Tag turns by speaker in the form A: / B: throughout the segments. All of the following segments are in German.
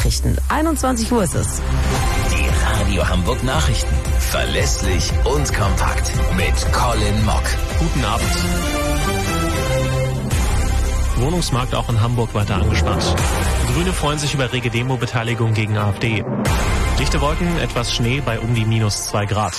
A: Nachrichten. 21 Uhr ist es.
B: Die Radio Hamburg Nachrichten. Verlässlich und kompakt. Mit Colin Mock.
C: Guten Abend. Wohnungsmarkt auch in Hamburg weiter angespannt. Grüne freuen sich über rege Demo-Beteiligung gegen AfD. Dichte Wolken, etwas Schnee bei um die -2 Grad.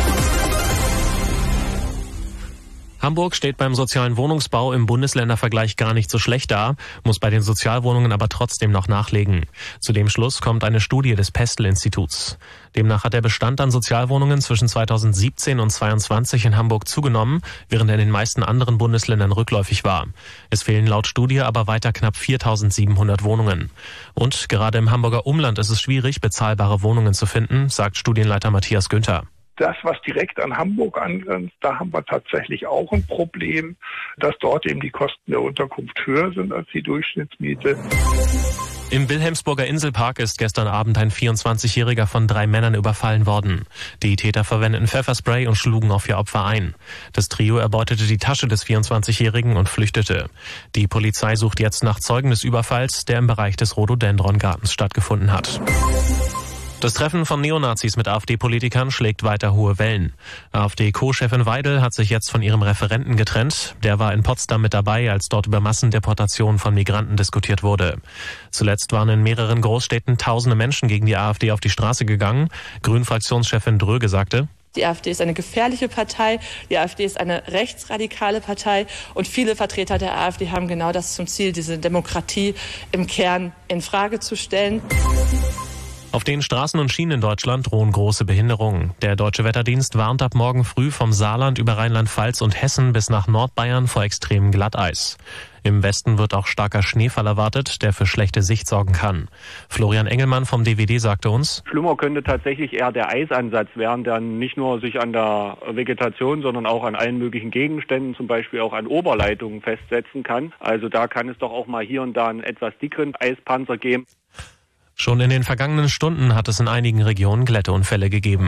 C: Hamburg steht beim sozialen Wohnungsbau im Bundesländervergleich gar nicht so schlecht da, muss bei den Sozialwohnungen aber trotzdem noch nachlegen. Zu dem Schluss kommt eine Studie des Pestel-Instituts. Demnach hat der Bestand an Sozialwohnungen zwischen 2017 und 2022 in Hamburg zugenommen, während er in den meisten anderen Bundesländern rückläufig war. Es fehlen laut Studie aber weiter knapp 4.700 Wohnungen. Und gerade im Hamburger Umland ist es schwierig, bezahlbare Wohnungen zu finden, sagt Studienleiter Matthias Günther.
D: Das, was direkt an Hamburg angrenzt, da haben wir tatsächlich auch ein Problem, dass dort eben die Kosten der Unterkunft höher sind als die Durchschnittsmiete.
C: Im Wilhelmsburger Inselpark ist gestern Abend ein 24-Jähriger von 3 Männern überfallen worden. Die Täter verwendeten Pfefferspray und schlugen auf ihr Opfer ein. Das Trio erbeutete die Tasche des 24-Jährigen und flüchtete. Die Polizei sucht jetzt nach Zeugen des Überfalls, der im Bereich des Rhododendron-Gartens stattgefunden hat. Das Treffen von Neonazis mit AfD-Politikern schlägt weiter hohe Wellen. AfD-Co-Chefin Weidel hat sich jetzt von ihrem Referenten getrennt. Der war in Potsdam mit dabei, als dort über Massendeportationen von Migranten diskutiert wurde. Zuletzt waren in mehreren Großstädten tausende Menschen gegen die AfD auf die Straße gegangen. Grünen-Fraktionschefin Dröge sagte:
E: Die AfD ist eine gefährliche Partei, die AfD ist eine rechtsradikale Partei und viele Vertreter der AfD haben genau das zum Ziel, diese Demokratie im Kern in Frage zu stellen.
C: Auf den Straßen und Schienen in Deutschland drohen große Behinderungen. Der Deutsche Wetterdienst warnt ab morgen früh vom Saarland über Rheinland-Pfalz und Hessen bis nach Nordbayern vor extremem Glatteis. Im Westen wird auch starker Schneefall erwartet, der für schlechte Sicht sorgen kann. Florian Engelmann vom DWD sagte uns:
F: Schlimmer könnte tatsächlich eher der Eisansatz werden, der nicht nur sich an der Vegetation, sondern auch an allen möglichen Gegenständen, zum Beispiel auch an Oberleitungen festsetzen kann. Also da kann es doch auch mal hier und da einen etwas dickeren Eispanzer geben.
C: Schon in den vergangenen Stunden hat es in einigen Regionen Glätteunfälle gegeben.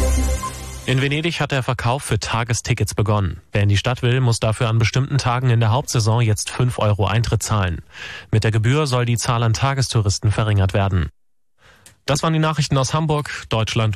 C: In Venedig hat der Verkauf für Tagestickets begonnen. Wer in die Stadt will, muss dafür an bestimmten Tagen in der Hauptsaison jetzt 5 € Eintritt zahlen. Mit der Gebühr soll die Zahl an Tagestouristen verringert werden. Das waren die Nachrichten aus Hamburg, Deutschland.